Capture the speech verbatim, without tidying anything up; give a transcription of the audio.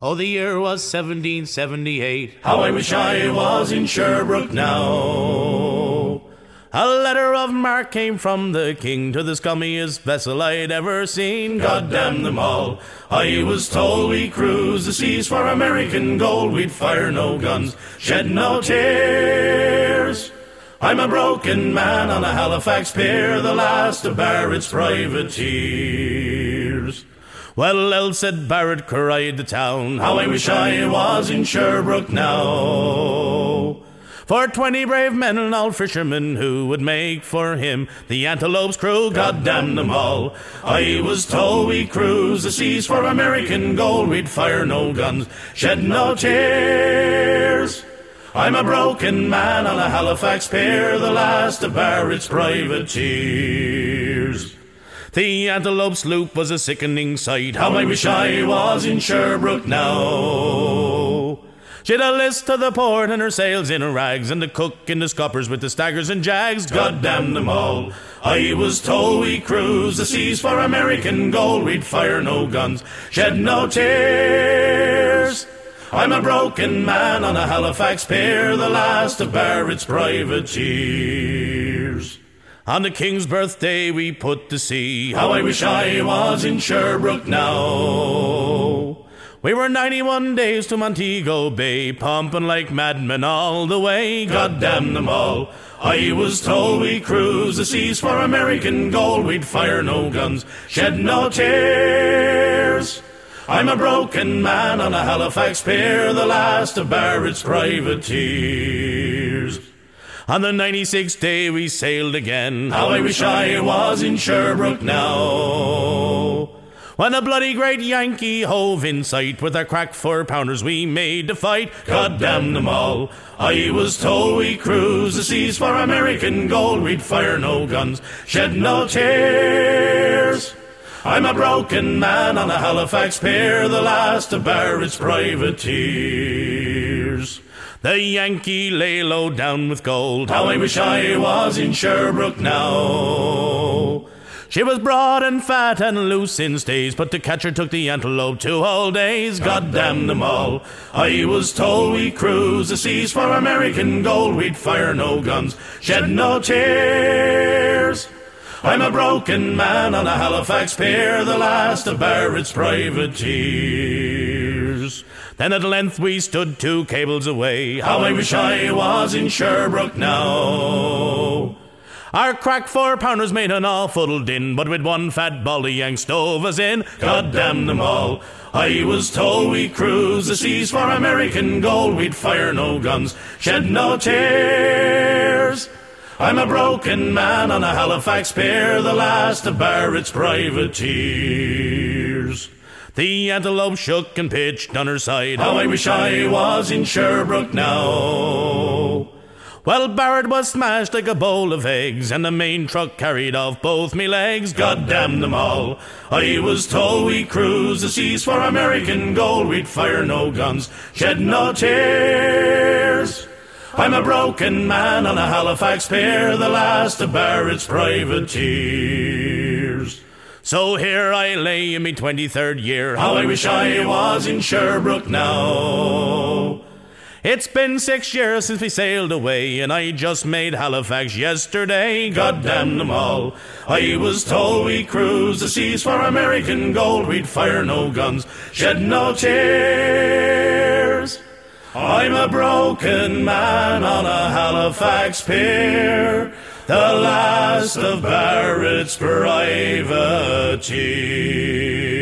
Oh, the year was seventeen seventy-eight. How I wish I was in Sherbrooke now. A letter of marque came from the king to the scummiest vessel I'd ever seen. God damn them all. I was told we cruise the seas for American gold. We'd fire no guns, shed no tears. I'm a broken man on a Halifax pier, the last of Barrett's privateers. Well, else said Barrett cried the town, how I wish I was in Sherbrooke now. For twenty brave men and all fishermen who would make for him the Antelope's crew, God damn them all. I was told we cruise the seas for American gold. We'd fire no guns, shed no tears. I'm a broken man on a Halifax pier, the last of Barrett's privateers. The Antelope sloop was a sickening sight, how I wish I was in Sherbrooke now. She'd a list to the port and her sails in her rags, and the cook in the scuppers with the staggers and jags. God damn them all. I was told we cruise the seas for American gold. We'd fire no guns, shed no tears. I'm a broken man on a Halifax pier, the last of Barrett's privateers. On the King's birthday we put to sea, how I wish I was in Sherbrooke now. We were ninety-one days to Montego Bay, pumping like madmen all the way. God damn them all. I was told we cruise the seas for American gold. We'd fire no guns, shed no tears. I'm a broken man on a Halifax pier, the last of Barrett's privateers. On the ninety-sixth day we sailed again, how I wish I was in Sherbrooke now. When a bloody great Yankee hove in sight, with our crack four-pounders we made to fight. God damn them all. I was told we cruise the seas for American gold. We'd fire no guns, shed no tears. I'm a broken man on a Halifax pier, the last of Barrett's privateers. The Yankee lay low down with gold, how I wish I was in Sherbrooke now. She was broad and fat and loose in stays, but to catch her took the Antelope two whole days. God damn them all. I was told we cruise the seas for American gold. We'd fire no guns, shed no tears. I'm a broken man on a Halifax pier, the last of Barrett's privateers. Then at length we stood two cables away, how I wish I was in Sherbrooke now. Our crack four-pounders made an awful din, but with one fat bally Yank stove us in. God damn them all. I was told we cruise the seas for American gold. We'd fire no guns, shed no tears. I'm a broken man on a Halifax pier, the last of Barrett's privateers. The Antelope shook and pitched on her side, how I wish I was in Sherbrooke now. Well, Barrett was smashed like a bowl of eggs, and the main truck carried off both me legs. God damn them all. I was told we cruise the seas for American gold. We'd fire no guns, shed no tears. I'm a broken man on a Halifax pier, the last of Barrett's privateers. So here I lay in me twenty-third year, how I wish I was in Sherbrooke now. It's been six years since we sailed away, and I just made Halifax yesterday. God damn them all. I was told we cruise the seas for American gold. We'd fire no guns, shed no tears. I'm a broken man on a Halifax pier, the last of Barrett's privateers.